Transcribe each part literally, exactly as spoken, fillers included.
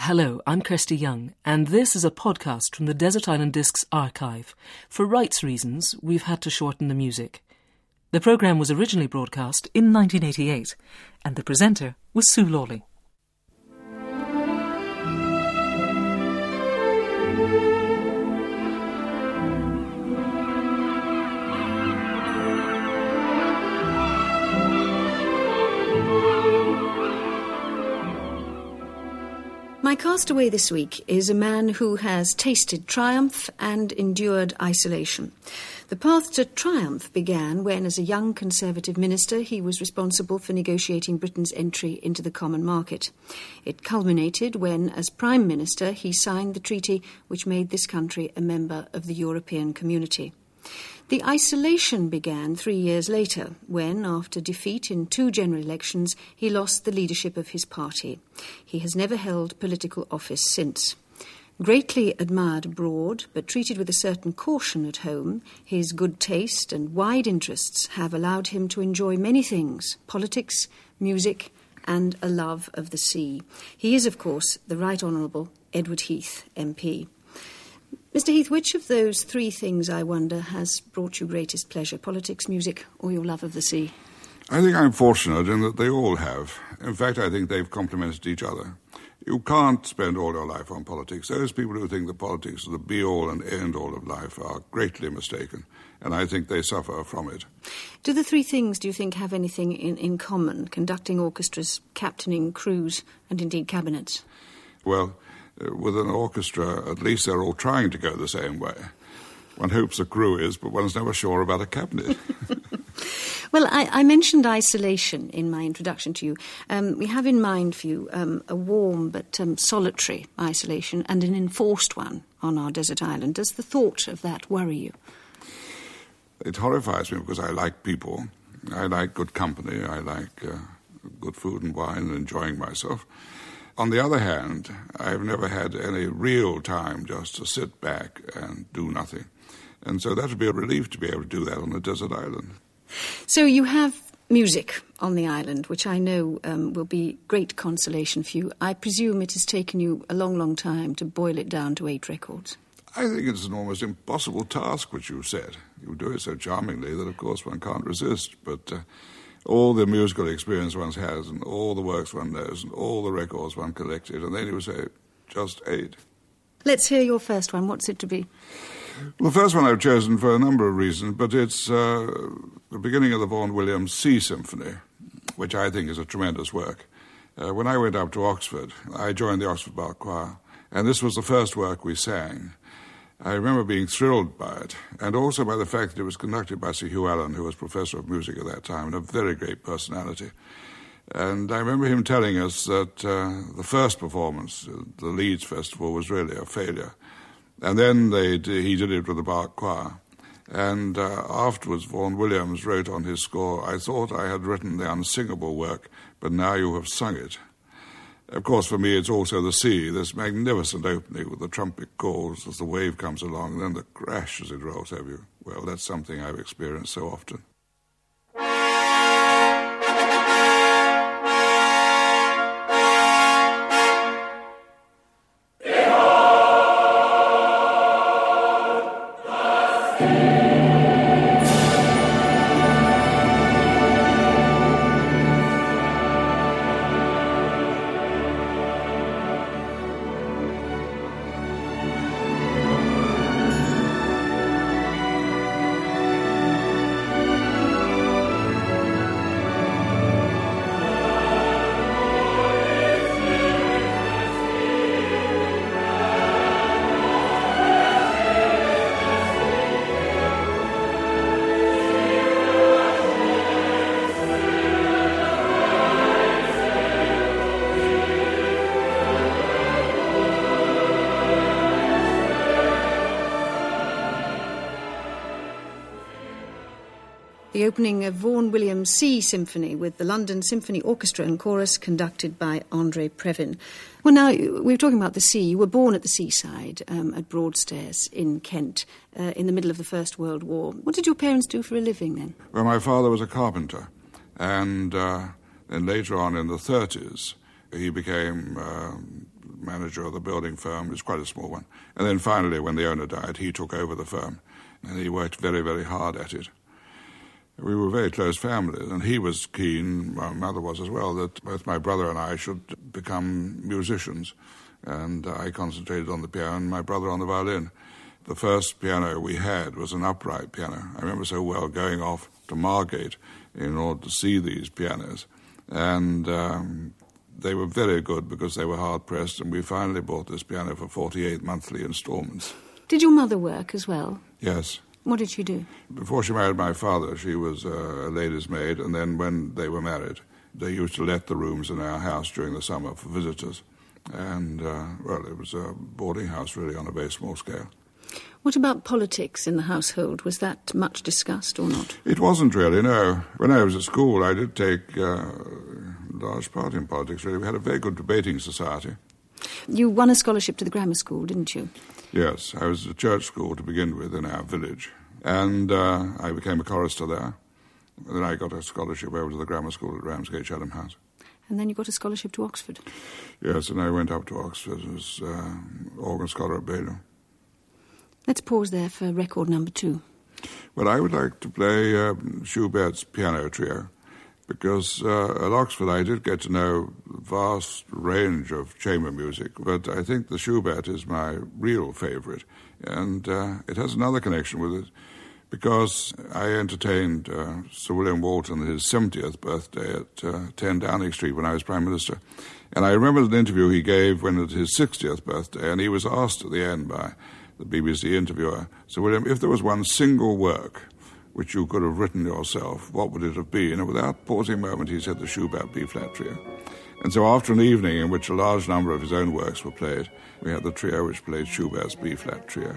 Hello, I'm Kirsty Young, and this is a podcast from the Desert Island Discs archive. For rights reasons, we've had to shorten the music. The programme was originally broadcast in nineteen eighty-eight, and the presenter was Sue Lawley. My castaway this week is a man who has tasted triumph and endured isolation. The path to triumph began when, as a young Conservative minister, he was responsible for negotiating Britain's entry into the common market. It culminated when, as Prime Minister, he signed the treaty which made this country a member of the European Community. The isolation began three years later when, after defeat in two general elections, he lost the leadership of his party. He has never held political office since. Greatly admired abroad, but treated with a certain caution at home, his good taste and wide interests have allowed him to enjoy many things: politics, music, and a love of the sea. He is, of course, the Right Honourable Edward Heath, M P. Mister Heath, which of those three things, I wonder, has brought you greatest pleasure, politics, music, or your love of the sea? I think I'm fortunate in that they all have. In fact, I think they've complemented each other. You can't spend all your life on politics. Those people who think that politics is the be-all and end-all of life are greatly mistaken, and I think they suffer from it. Do the three things, do you think, have anything in, in common? Conducting orchestras, captaining crews, and indeed cabinets? Well, with an orchestra, at least they're all trying to go the same way. One hopes the crew is, but one's never sure about a cabinet. Well, I, I mentioned isolation in my introduction to you. Um, we have in mind for you um, a warm but um, solitary isolation and an enforced one on our desert island. Does the thought of that worry you? It horrifies me because I like people. I like good company. I like uh, good food and wine and enjoying myself. On the other hand, I've never had any real time just to sit back and do nothing. And so that would be a relief to be able to do that on a desert island. So you have music on the island, which I know um, will be great consolation for you. I presume it has taken you a long, long time to boil it down to eight records. I think it's an almost impossible task which you've said. You do it so charmingly that, of course, one can't resist. But uh, all the musical experience one has and all the works one knows and all the records one collected, and then you would say, just eight. Let's hear your first one. What's it to be? Well, the first one I've chosen for a number of reasons, but it's uh, the beginning of the Vaughan Williams Sea Symphony, which I think is a tremendous work. Uh, when I went up to Oxford, I joined the Oxford Bar Choir, and this was the first work we sang. I remember being thrilled by it, and also by the fact that it was conducted by Sir Hugh Allen, who was Professor of Music at that time, and a very great personality. And I remember him telling us that uh, the first performance, the Leeds Festival, was really a failure. And then they he did it with the Bach Choir. And uh, afterwards, Vaughan Williams wrote on his score, "I thought I had written the unsingable work, but now you have sung it." Of course, for me, it's also the sea, this magnificent opening with the trumpet calls as the wave comes along, and then the crash as it rolls over you. Well, that's something I've experienced so often. The opening of Vaughan Williams Sea Symphony with the London Symphony Orchestra and Chorus conducted by Andre Previn. Well, now, we were talking about the sea. You were born at the seaside um, at Broadstairs in Kent uh, in the middle of the First World War. What did your parents do for a living then? Well, my father was a carpenter, and uh, then later on in the thirties, he became uh, manager of the building firm. It was quite a small one. And then finally, when the owner died, he took over the firm, and he worked very, very hard at it. We were very close families, and he was keen, my mother was as well, that both my brother and I should become musicians. And I concentrated on the piano and my brother on the violin. The first piano we had was an upright piano. I remember so well going off to Margate in order to see these pianos. And um, they were very good because they were hard-pressed, and we finally bought this piano for forty-eight monthly instalments. Did your mother work as well? Yes. What did she do? Before she married my father, she was a lady's maid, and then when they were married, they used to let the rooms in our house during the summer for visitors. And, uh, well, it was a boarding house, really, on a very small scale. What about politics in the household? Was that much discussed or not? It wasn't really, no. When I was at school, I did take uh, a large part in politics, really. We had a very good debating society. You won a scholarship to the grammar school, didn't you? Yes, I was at a church school to begin with in our village. And uh, I became a chorister there. And then I got a scholarship over to the grammar school at Ramsgate, Chatham House. And then you got a scholarship to Oxford? Yes, and I went up to Oxford as uh, organ scholar at Balliol. Let's pause there for record number two. Well, I would like to play uh, Schubert's Piano Trio, because uh, at Oxford I did get to know a vast range of chamber music, but I think the Schubert is my real favourite, and uh, it has another connection with it, because I entertained uh, Sir William Walton at his seventieth birthday at uh, ten Downing Street when I was Prime Minister. And I remember an interview he gave when it was his sixtieth birthday, and he was asked at the end by the B B C interviewer, Sir William, if there was one single work which you could have written yourself, what would it have been? And without pausing a moment, he said the Schubert B-flat trio. And so after an evening in which a large number of his own works were played, we had the trio which played Schubert's B-flat trio.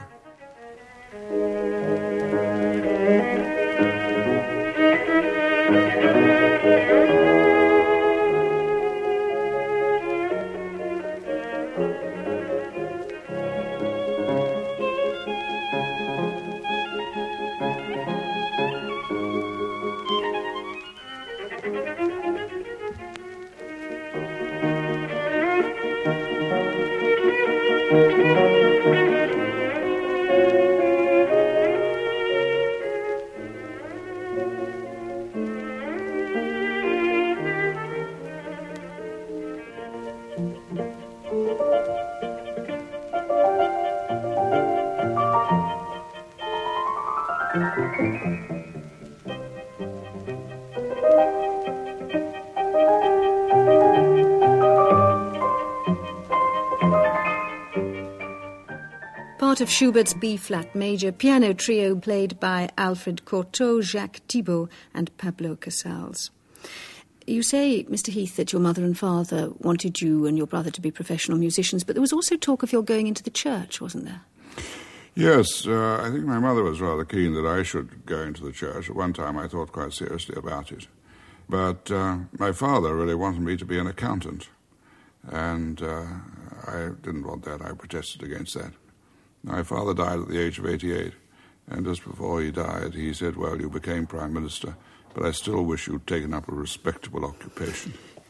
Part of Schubert's B-flat major piano trio played by Alfred Cortot, Jacques Thibault and Pablo Casals. You say, Mister Heath, that your mother and father wanted you and your brother to be professional musicians, but there was also talk of your going into the church, wasn't there? Yes, uh, I think my mother was rather keen that I should go into the church. At one time I thought quite seriously about it. But uh, my father really wanted me to be an accountant, and uh, I didn't want that. I protested against that. My father died at the age of eighty-eight, and just before he died, he said, well, you became Prime Minister, but I still wish you'd taken up a respectable occupation.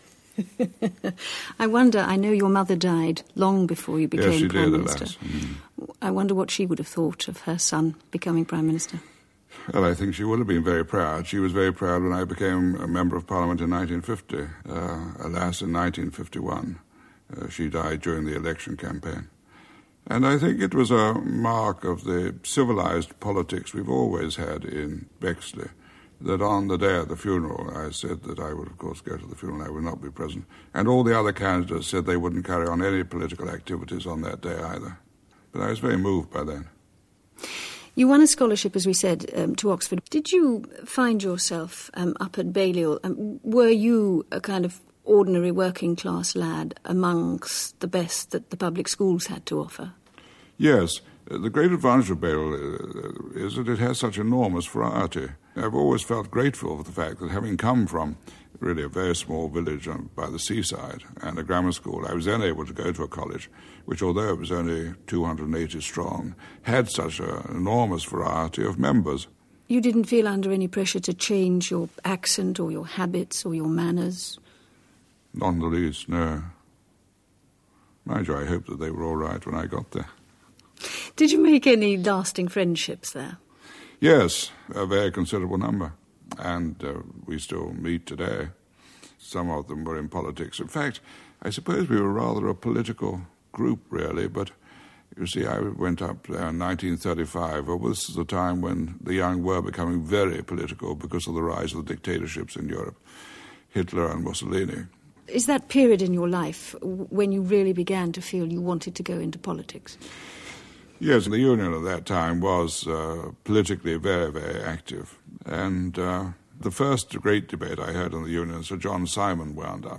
I wonder, I know your mother died long before you became yes, she Prime did, Minister. Alas. Mm. I wonder what she would have thought of her son becoming Prime Minister. Well, I think she would have been very proud. She was very proud when I became a Member of Parliament in nineteen fifty. Uh, alas, in nineteen fifty-one, uh, she died during the election campaign. And I think it was a mark of the civilised politics we've always had in Bexley, that on the day of the funeral, I said that I would, of course, go to the funeral, I would not be present. And all the other candidates said they wouldn't carry on any political activities on that day either. But I was very moved by that. You won a scholarship, as we said, um, to Oxford. Did you find yourself um, up at Balliol? Um, were you a kind of ordinary working-class lad amongst the best that the public schools had to offer? Yes. The great advantage of Balliol is that it has such enormous variety. I've always felt grateful for the fact that, having come from really a very small village by the seaside and a grammar school, I was then able to go to a college which, although it was only two hundred eighty strong, had such an enormous variety of members. You didn't feel under any pressure to change your accent or your habits or your manners? Not in the least, no. mind you, I hope that they were all right when I got there. Did you make any lasting friendships there? Yes, a very considerable number. And uh, we still meet today. Some of them were in politics. In fact, I suppose we were rather a political group, really, but you see, I went up there in nineteen thirty-five. Well, this is the time when the young were becoming very political because of the rise of the dictatorships in Europe, Hitler and Mussolini. Is that period in your life when you really began to feel you wanted to go into politics? Yes, the Union at that time was uh, politically very, very active. And uh, the first great debate I heard in the Union, Sir John Simon wound up.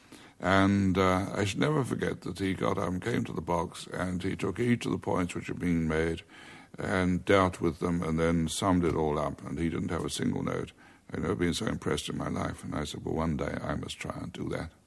And uh, I should never forget that he got up and came to the box and he took each of the points which had been made and dealt with them and then summed it all up. And he didn't have a single note. I'd never been so impressed in my life. And I said, well, one day I must try and do that.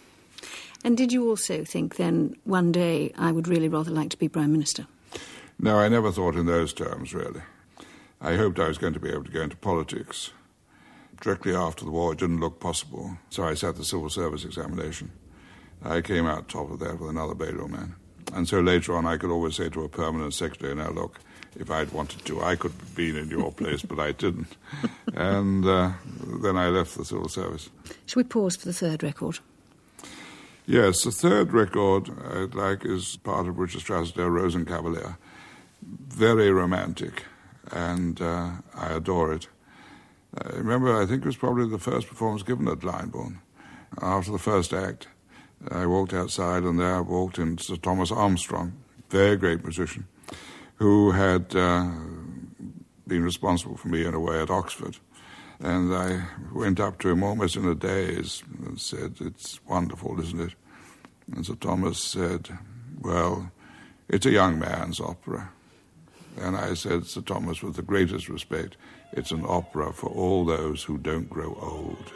And did you also think then, one day I would really rather like to be Prime Minister? No, I never thought in those terms, really. I hoped I was going to be able to go into politics. Directly after the war, it didn't look possible, so I sat the civil service examination. I came out top of that with another Balliol man. And so later on, I could always say to a permanent secretary, now look, if I'd wanted to, I could have been in your place, but I didn't. And uh, then I left the civil service. Shall we pause for the third record? Yes, the third record I'd like is part of Richard Strauss's Der Rosenkavalier. Very romantic, and uh, I adore it. I remember, I think it was probably the first performance given at Glyndebourne. After the first act, I walked outside, and there walked in Sir Thomas Armstrong, very great musician, who had uh, been responsible for me in a way at Oxford. And I went up to him almost in a daze and said, it's wonderful, isn't it? And Sir Thomas said, well, it's a young man's opera. And I said, Sir Thomas, with the greatest respect, it's an opera for all those who don't grow old.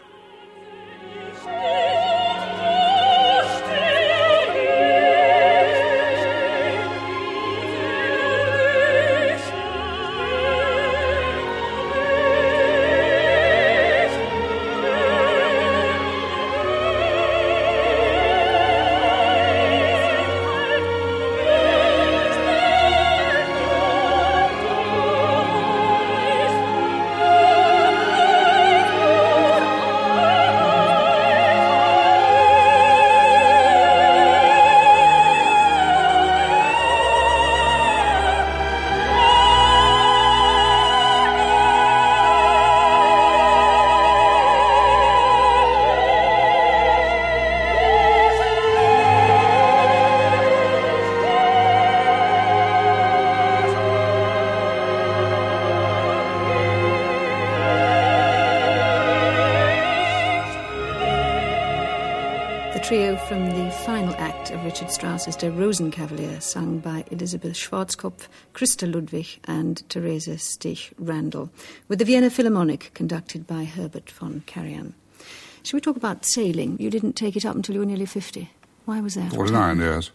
Trio from the final act of Richard Strauss's Der Rosenkavalier, sung by Elisabeth Schwarzkopf, Christa Ludwig and Therese Stich-Randall, with the Vienna Philharmonic conducted by Herbert von Karajan. Shall we talk about sailing? You didn't take it up until you were nearly fifty. Why was that? forty-nine, yes.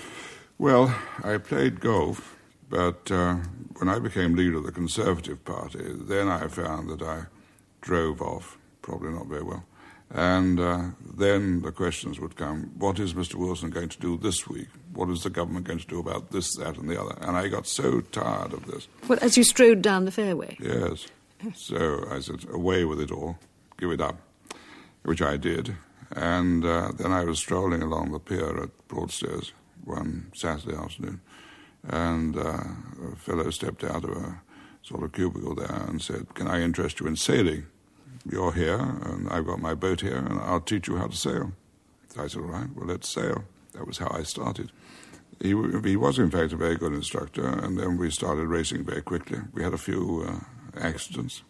Well, I played golf, but uh, when I became leader of the Conservative Party, then I found that I drove off, probably not very well. And uh, then the questions would come, what is Mister Wilson going to do this week? What is the government going to do about this, that, and the other? And I got so tired of this. Well, as you strode down the fairway? Yes. So I said, away with it all, give it up, which I did. And uh, then I was strolling along the pier at Broadstairs one Saturday afternoon, and uh, a fellow stepped out of a sort of cubicle there and said, can I interest you in sailing? You're here, and I've got my boat here, and I'll teach you how to sail. So I said, all right, well, let's sail. That was how I started. He, he was, in fact, a very good instructor, and then we started racing very quickly. We had a few uh, accidents.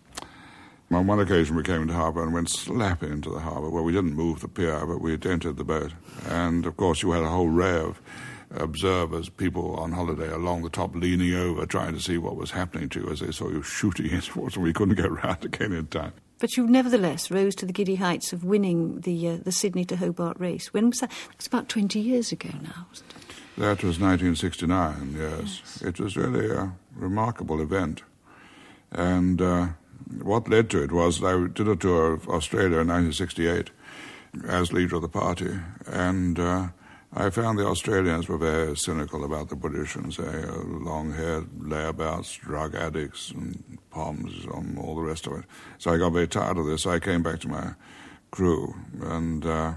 On one occasion, we came into harbour and went slap into the harbour. Well, we didn't move the pier, but we had entered the boat. And, of course, you had a whole array of observers, people on holiday along the top leaning over, trying to see what was happening to you as they saw you shooting into water. We couldn't get round again in time. But you nevertheless rose to the giddy heights of winning the uh, the Sydney to Hobart race. When was that? It was about twenty years ago now, wasn't it? That was nineteen sixty-nine, yes. yes. It was really a remarkable event. And uh, what led to it was that I did a tour of Australia in nineteen sixty-eight as leader of the party. And uh, I found the Australians were very cynical about the British and say uh, long-haired layabouts, drug addicts, and Poms, and all the rest of it. So I got very tired of this. So I came back to my crew, and uh,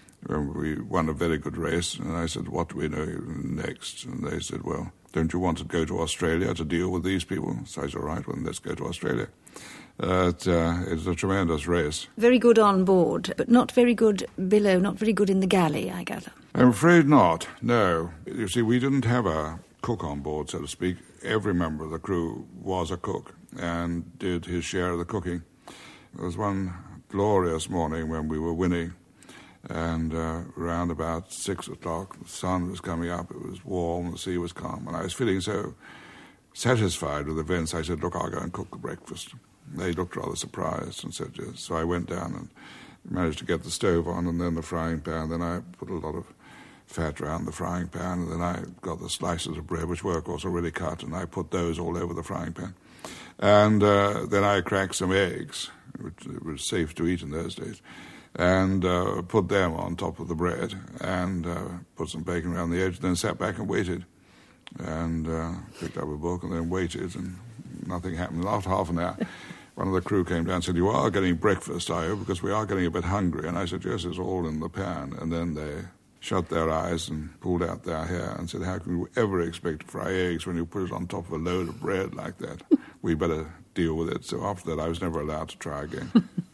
we won a very good race. And I said, what do we do next? And they said, well, don't you want to go to Australia to deal with these people? So I said, all right, well, let's go to Australia. Uh, it, uh, it's a tremendous race. Very good on board, but not very good below, not very good in the galley, I gather. I'm afraid not, no. You see, we didn't have a cook on board, so to speak. Every member of the crew was a cook and did his share of the cooking. There was one glorious morning when we were winning, and uh, around about six o'clock, the sun was coming up, it was warm, the sea was calm, and I was feeling so satisfied with events, I said, look, I'll go and cook the breakfast. They looked rather surprised and said yes. So I went down and managed to get the stove on and then the frying pan. Then I put a lot of fat around the frying pan, and then I got the slices of bread, which were, of course, already cut, and I put those all over the frying pan. And uh, then I cracked some eggs, which was safe to eat in those days, and uh, put them on top of the bread and uh, put some bacon around the edge, then sat back and waited. And uh, picked up a book and then waited, and nothing happened. And after half an hour, one of the crew came down and said, you are getting breakfast, are you? Because we are getting a bit hungry. And I said, yes, it's all in the pan. And then they shut their eyes and pulled out their hair and said, how can you ever expect to fry eggs when you put it on top of a load of bread like that? We better deal with it. So after that, I was never allowed to try again.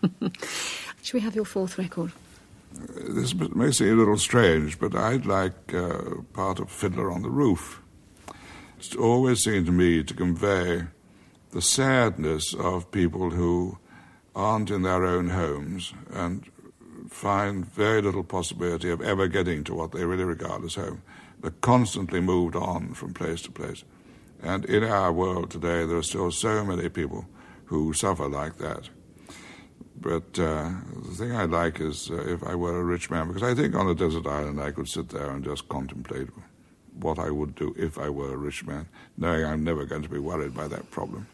Should we have your fourth record? Uh, this may seem a little strange, but I'd like uh, part of Fiddler on the Roof. It's always seemed to me to convey the sadness of people who aren't in their own homes and find very little possibility of ever getting to what they really regard as home. They're constantly moved on from place to place. And in our world today, there are still so many people who suffer like that. But uh, the thing I like is uh, if I were a rich man, because I think on a desert island I could sit there and just contemplate what I would do if I were a rich man, knowing I'm never going to be worried by that problem.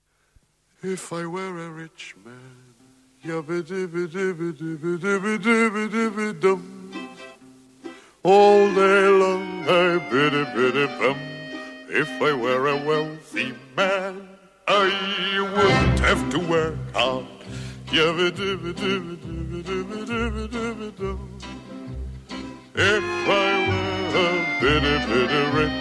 If I were a rich man, yabba-dibba-dibba-dibba-dibba-dibba-dibba-dum, all day long I biddy-biddy-bum. If I were a wealthy man, I wouldn't have to work hard, yabba-dibba-dibba-dibba-dibba-dibba-dibba-dum. If I were a bitty-bitty rich,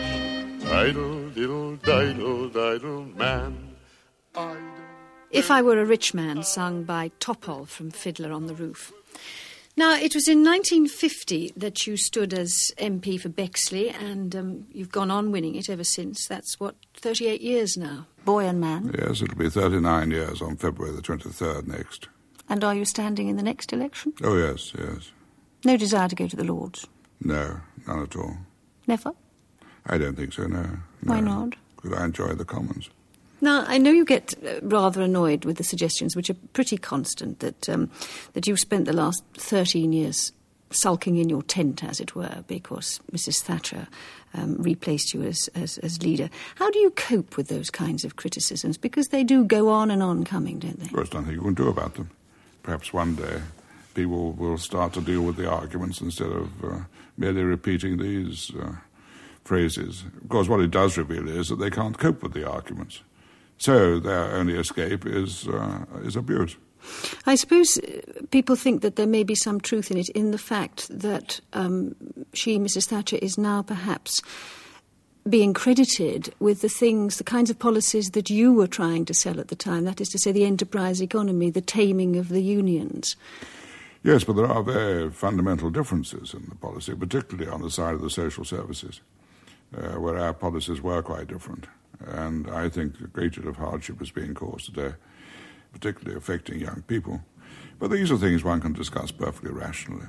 idle-diddle-diddle-diddle man, I'd... If I Were a Rich Man, sung by Topol from Fiddler on the Roof. Now, it was in nineteen fifty that you stood as M P for Bexley, and um, you've gone on winning it ever since. That's, what, thirty-eight years now, boy and man? Yes, it'll be thirty-nine years on February the twenty-third next. And are you standing in the next election? Oh, yes, yes. No desire to go to the Lords? No, none at all. Never? I don't think so, no. no. Why not? Because I enjoy the Commons. Now, I know you get uh, rather annoyed with the suggestions, which are pretty constant, that um, that you've spent the last thirteen years sulking in your tent, as it were, because Missus Thatcher um, replaced you as, as, as leader. How do you cope with those kinds of criticisms? Because they do go on and on coming, don't they? Well, there's nothing you can do about them. Perhaps one day people will start to deal with the arguments instead of uh, merely repeating these uh, phrases. Of course, what it does reveal is that they can't cope with the arguments. So their only escape is uh, is abuse. I suppose people think that there may be some truth in it, in the fact that um, she, Missus Thatcher, is now perhaps being credited with the things, the kinds of policies that you were trying to sell at the time, that is to say the enterprise economy, the taming of the unions. Yes, but there are very fundamental differences in the policy, particularly on the side of the social services, uh, where our policies were quite different. And I think a great deal of hardship is being caused today, particularly affecting young people. But these are things one can discuss perfectly rationally.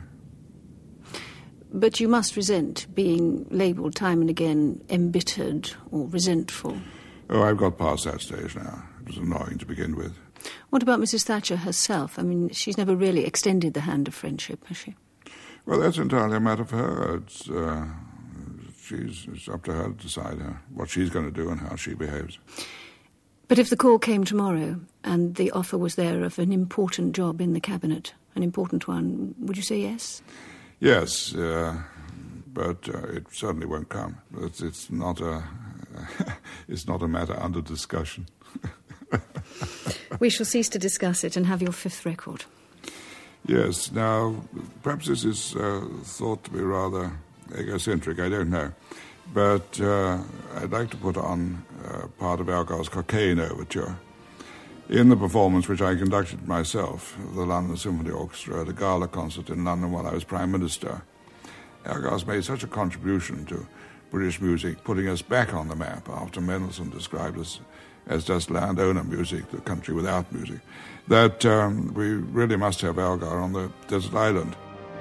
But you must resent being labelled time and again embittered or resentful. Oh, I've got past that stage now. It was annoying to begin with. What about Missus Thatcher herself? I mean, she's never really extended the hand of friendship, has she? Well, that's entirely a matter for her. It's... Uh, She's, it's up to her to decide how, what she's going to do and how she behaves. But if the call came tomorrow and the offer was there of an important job in the cabinet, an important one, would you say yes? Yes, uh, but uh, it certainly won't come. It's, it's not a it's not a matter under discussion. We shall cease to discuss it and have your fifth record. Yes. Now, perhaps this is uh, thought to be rather egocentric. I don't know, but uh, I'd like to put on uh, part of Elgar's Cockaigne Overture. In the performance, which I conducted myself, of the London Symphony Orchestra at a gala concert in London while I was Prime Minister, Elgar's made such a contribution to British music, putting us back on the map after Mendelssohn described us as just landowner music, the country without music, that um, we really must have Elgar on the desert island.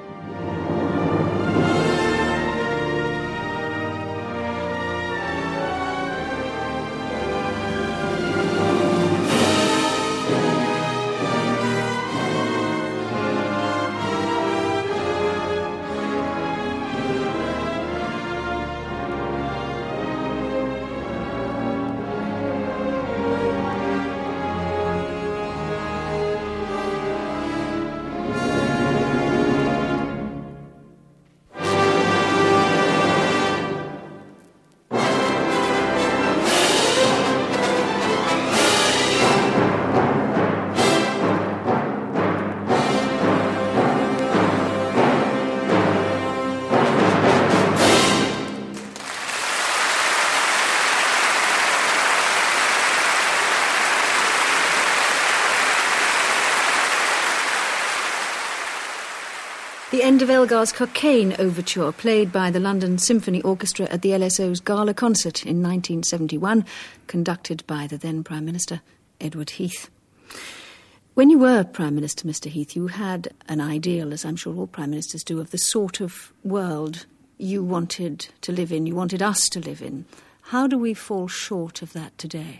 The end of Elgar's Cockaigne Overture, played by the London Symphony Orchestra at the L S O's gala concert in nineteen seventy-one, conducted by the then Prime Minister, Edward Heath. When you were Prime Minister, Mister Heath, you had an ideal, as I'm sure all Prime Ministers do, of the sort of world you wanted to live in, you wanted us to live in. How do we fall short of that today?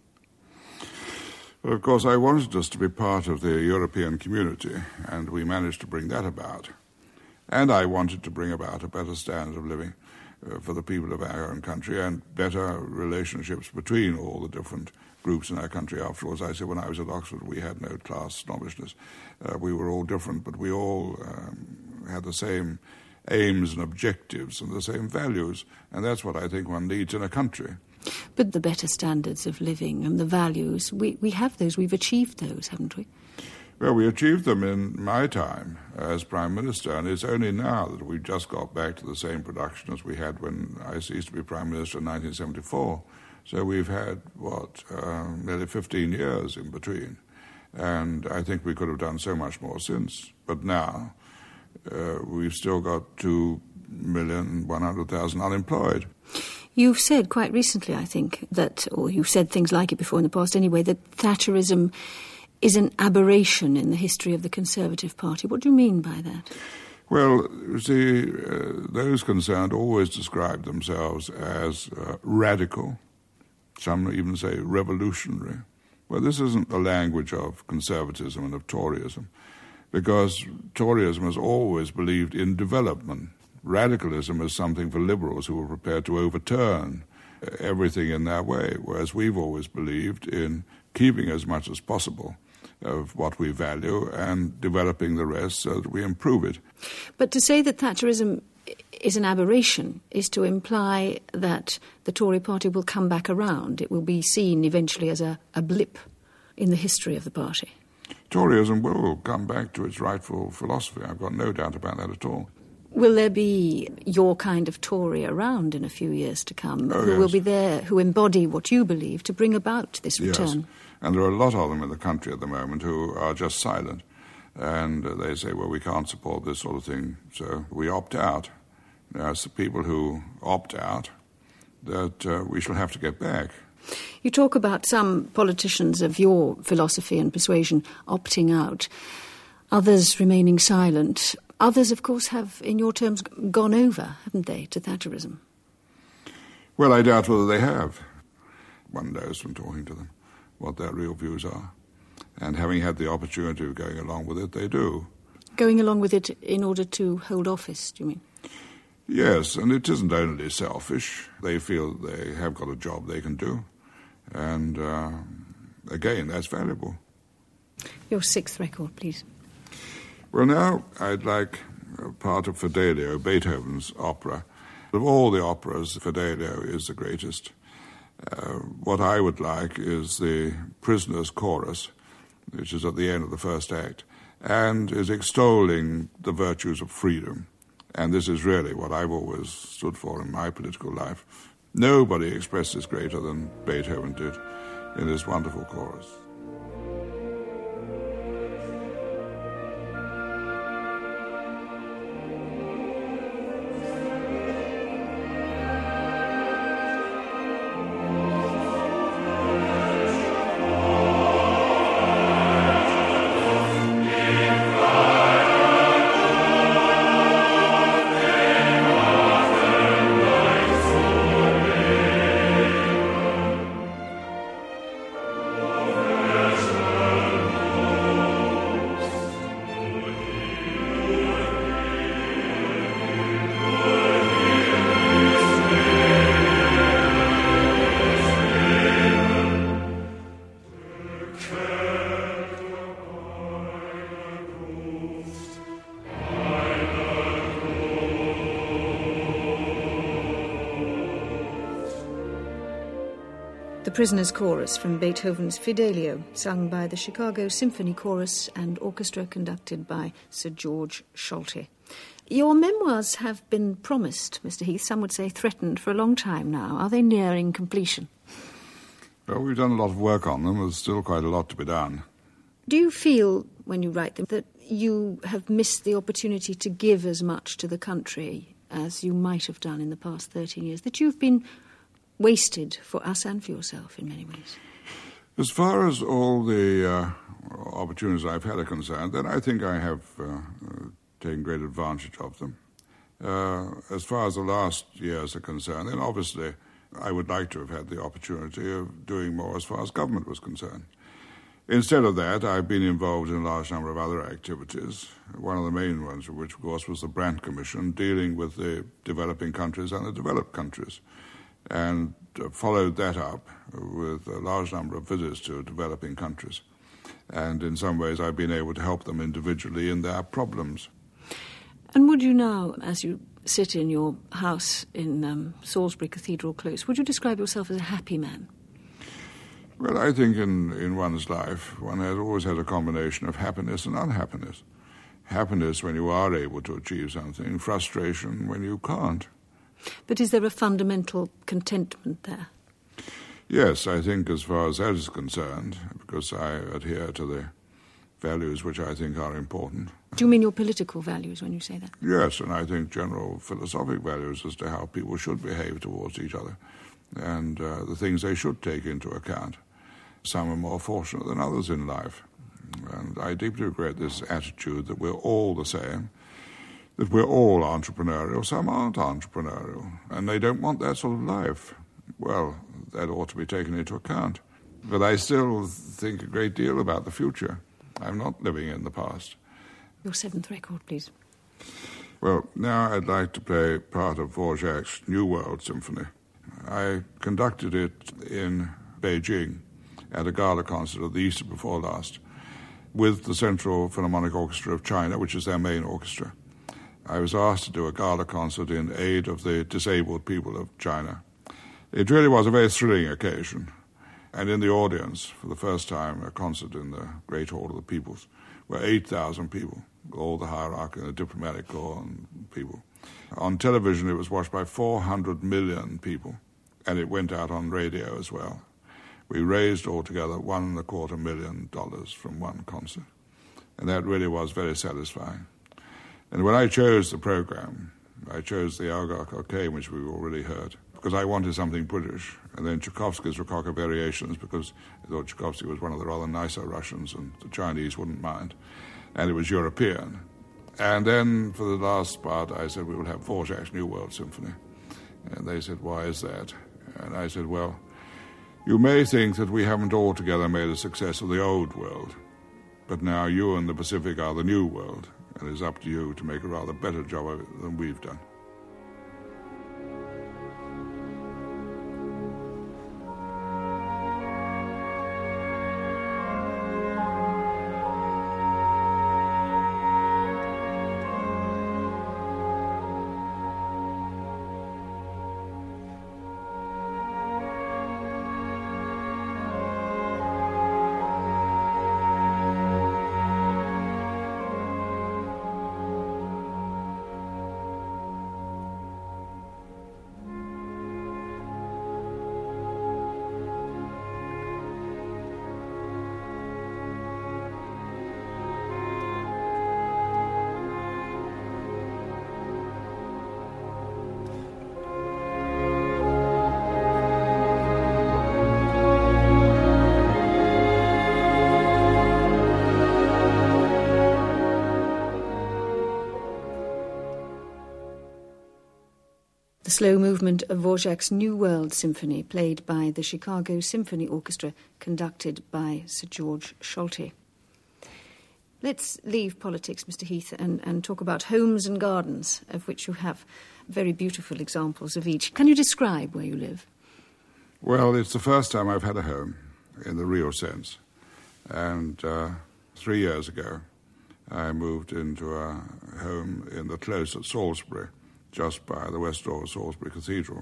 Well, of course, I wanted us to be part of the European community, and we managed to bring that about. And I wanted to bring about a better standard of living uh, for the people of our own country and better relationships between all the different groups in our country. After all, as I said, when I was at Oxford, we had no class snobbishness. Uh, we were all different, but we all um, had the same aims and objectives and the same values, and that's what I think one needs in a country. But the better standards of living and the values, we, we have those, we've achieved those, haven't we? Well, we achieved them in my time as Prime Minister, and it's only now that we've just got back to the same production as we had when I ceased to be Prime Minister in nineteen seventy-four. So we've had, what, uh, nearly fifteen years in between. And I think we could have done so much more since. But now uh, we've still got two million one hundred thousand unemployed. You've said quite recently, I think, that, or you've said things like it before in the past anyway, that Thatcherism is an aberration in the history of the Conservative Party. What do you mean by that? Well, you see, uh, those concerned always describe themselves as uh, radical. Some even say revolutionary. Well, this isn't the language of conservatism and of Toryism, because Toryism has always believed in development. Radicalism is something for liberals who are prepared to overturn everything in their way, whereas we've always believed in keeping as much as possible of what we value and developing the rest so that we improve it. But to say that Thatcherism is an aberration is to imply that the Tory party will come back around. It will be seen eventually as a, a blip in the history of the party. Toryism will come back to its rightful philosophy. I've got no doubt about that at all. Will there be your kind of Tory around in a few years to come, oh, who yes. will be there, who embody what you believe to bring about this return? Yes, and there are a lot of them in the country at the moment who are just silent. And uh, they say, well, we can't support this sort of thing, so we opt out. Now, it's the people who opt out that uh, we shall have to get back. You talk about some politicians of your philosophy and persuasion opting out, others remaining silent. Others, of course, have, in your terms, gone over, haven't they, to Thatcherism? Well, I doubt whether they have. One knows from talking to them what their real views are. And having had the opportunity of going along with it, they do. Going along with it in order to hold office, do you mean? Yes, and it isn't only selfish. They feel they have got a job they can do. And, uh, again, that's valuable. Your sixth record, please. Well, now I'd like uh, part of Fidelio, Beethoven's opera. Of all the operas, Fidelio is the greatest. Uh, what I would like is the Prisoner's Chorus, which is at the end of the first act, and is extolling the virtues of freedom. And this is really what I've always stood for in my political life. Nobody expressed this greater than Beethoven did in this wonderful chorus. The Prisoner's Chorus from Beethoven's Fidelio, sung by the Chicago Symphony Chorus and orchestra conducted by Sir George Solti. Your memoirs have been promised, Mister Heath, some would say threatened, for a long time now. Are they nearing completion? Well, we've done a lot of work on them. There's still quite a lot to be done. Do you feel, when you write them, that you have missed the opportunity to give as much to the country as you might have done in the past thirteen years, that you've been wasted for us and for yourself in many ways? As far as all the uh, opportunities I've had are concerned, then I think I have uh, uh, taken great advantage of them. Uh, as far as the last years are concerned, then obviously I would like to have had the opportunity of doing more as far as government was concerned. Instead of that, I've been involved in a large number of other activities, one of the main ones of which, of course, was the Brandt Commission, dealing with the developing countries and the developed countries, and uh, followed that up with a large number of visits to developing countries. And in some ways I've been able to help them individually in their problems. And would you now, as you sit in your house in um, Salisbury Cathedral Close, would you describe yourself as a happy man? Well, I think in, in one's life one has always had a combination of happiness and unhappiness. Happiness when you are able to achieve something, frustration when you can't. But is there a fundamental contentment there? Yes, I think as far as that is concerned, because I adhere to the values which I think are important. Do you mean your political values when you say that? Yes, and I think general philosophic values as to how people should behave towards each other and uh, the things they should take into account. Some are more fortunate than others in life. And I deeply regret this attitude that we're all the same, that we're all entrepreneurial. Some aren't entrepreneurial, and they don't want that sort of life. Well, that ought to be taken into account. But I still think a great deal about the future. I'm not living in the past. Your seventh record, please. Well, now I'd like to play part of Dvorak's New World Symphony. I conducted it in Beijing at a gala concert of the Easter before last with the Central Philharmonic Orchestra of China, which is their main orchestra. I was asked to do a gala concert in aid of the disabled people of China. It really was a very thrilling occasion. And in the audience, for the first time, a concert in the Great Hall of the Peoples, were eight thousand people, all the hierarchy and the diplomatic corps and people. On television, it was watched by four hundred million people, and it went out on radio as well. We raised altogether one and a quarter million dollars from one concert, and that really was very satisfying. And when I chose the program, I chose the Elgar Cockaigne, which we've already heard, because I wanted something British, and then Tchaikovsky's Rococo Variations, because I thought Tchaikovsky was one of the rather nicer Russians, and the Chinese wouldn't mind, and it was European. And then for the last part, I said, we will have Dvorak's New World Symphony. And they said, why is that? And I said, well, you may think that we haven't altogether made a success of the old world, but now you and the Pacific are the new world, and it's up to you to make a rather better job of it than we've done. slow movement of Dvorak's New World Symphony, played by the Chicago Symphony Orchestra, conducted by Sir George Solti. Let's leave politics, Mister Heath, and, and talk about homes and gardens, of which you have very beautiful examples of each. Can you describe where you live? Well, it's the first time I've had a home, in the real sense. And uh, three years ago, I moved into a home in the close at Salisbury, just by the west door of Salisbury Cathedral.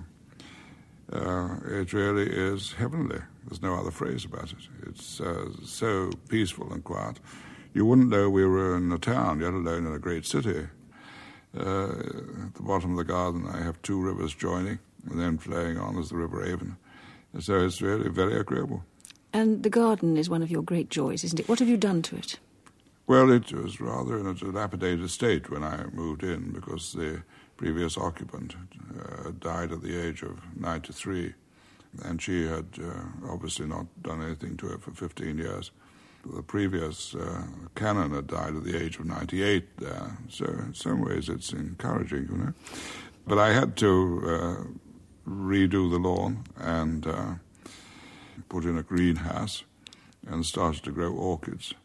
Uh, it really is heavenly. There's no other phrase about it. It's uh, so peaceful and quiet. You wouldn't know we were in a town, let alone in a great city. Uh, at the bottom of the garden, I have two rivers joining, and then flowing on is the River Avon. So it's really very agreeable. And the garden is one of your great joys, isn't it? What have you done to it? Well, it was rather in a dilapidated state when I moved in, because the previous occupant uh, died at the age of ninety-three, and she had uh, obviously not done anything to it for fifteen years. The previous uh, canon had died at the age of ninety-eight there, so in some ways it's encouraging, you know. But I had to uh, redo the lawn and uh, put in a greenhouse and started to grow orchids.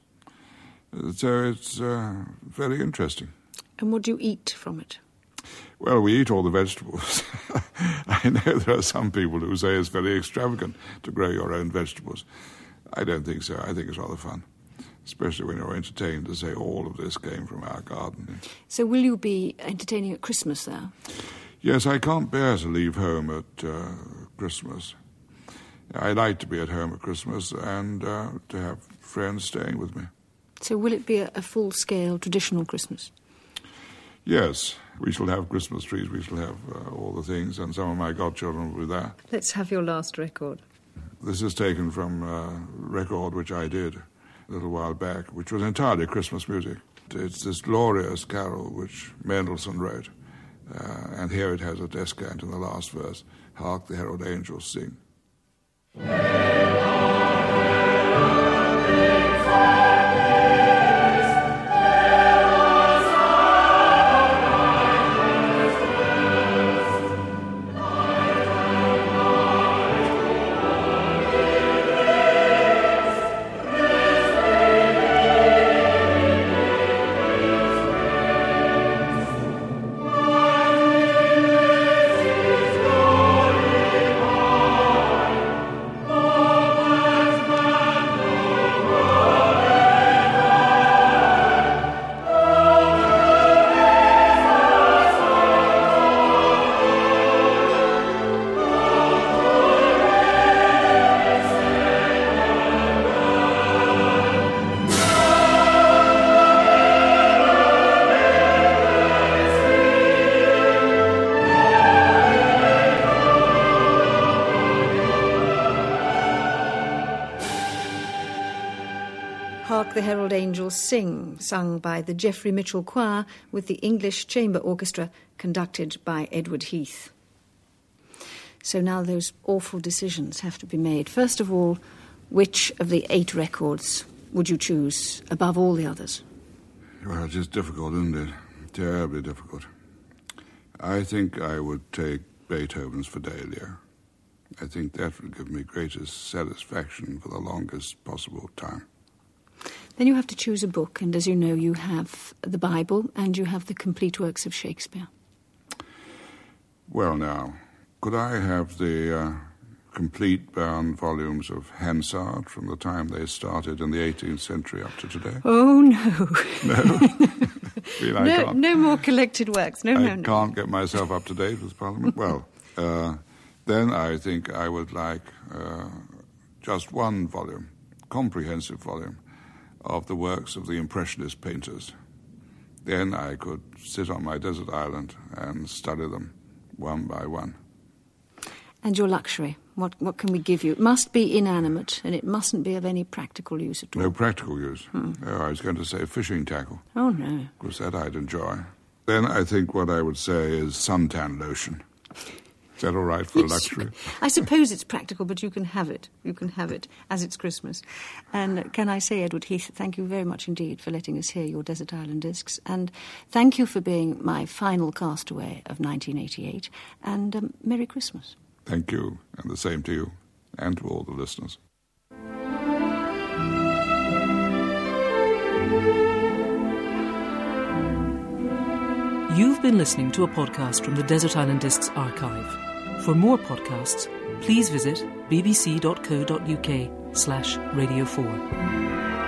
So it's uh, very interesting. And what do you eat from it? Well, we eat all the vegetables. I know there are some people who say it's very extravagant to grow your own vegetables. I don't think so. I think it's rather fun, especially when you're entertained to say all of this came from our garden. So will you be entertaining at Christmas there? Yes, I can't bear to leave home at uh, Christmas. I like to be at home at Christmas and uh, to have friends staying with me. So will it be a, a full-scale traditional Christmas? Yes, we shall have Christmas trees, we shall have uh, all the things, and some of my godchildren will be there. Let's have your last record. This is taken from a record which I did a little while back, which was entirely Christmas music. It's this glorious carol which Mendelssohn wrote, uh, and here it has a descant in the last verse, "Hark the herald angels sing." Hark the Herald Angels Sing, sung by the Geoffrey Mitchell Choir with the English Chamber Orchestra, conducted by Edward Heath. So now those awful decisions have to be made. First of all, which of the eight records would you choose above all the others? Well, it's just difficult, isn't it? Terribly difficult. I think I would take Beethoven's Fidelio. I think that would give me greatest satisfaction for the longest possible time. Then you have to choose a book, and as you know, you have the Bible and you have the complete works of Shakespeare. Well, now, could I have the uh, complete bound volumes of Hansard from the time they started in the eighteenth century up to today? Oh, no. No? I mean, I no, can't, no more collected works. No, I no, no. can't get myself up to date with Parliament. Well, uh, then I think I would like uh, just one volume, comprehensive volume, of the works of the Impressionist painters. Then I could sit on my desert island and study them one by one. And your luxury, what what can we give you? It must be inanimate, and it mustn't be of any practical use at all. No practical use. Hmm. Oh, I was going to say fishing tackle. Oh, no. Because that I'd enjoy. Then I think what I would say is suntan lotion. Is that all right for Yes, luxury? you- I suppose it's practical, but you can have it. You can have it as it's Christmas. And can I say, Edward Heath, thank you very much indeed for letting us hear your Desert Island Discs. And thank you for being my final castaway of nineteen eighty-eight. And um, Merry Christmas. Thank you, and the same to you, and to all the listeners. You've been listening to a podcast from the Desert Island Discs archive. For more podcasts, please visit bbc.co.uk slash radio 4.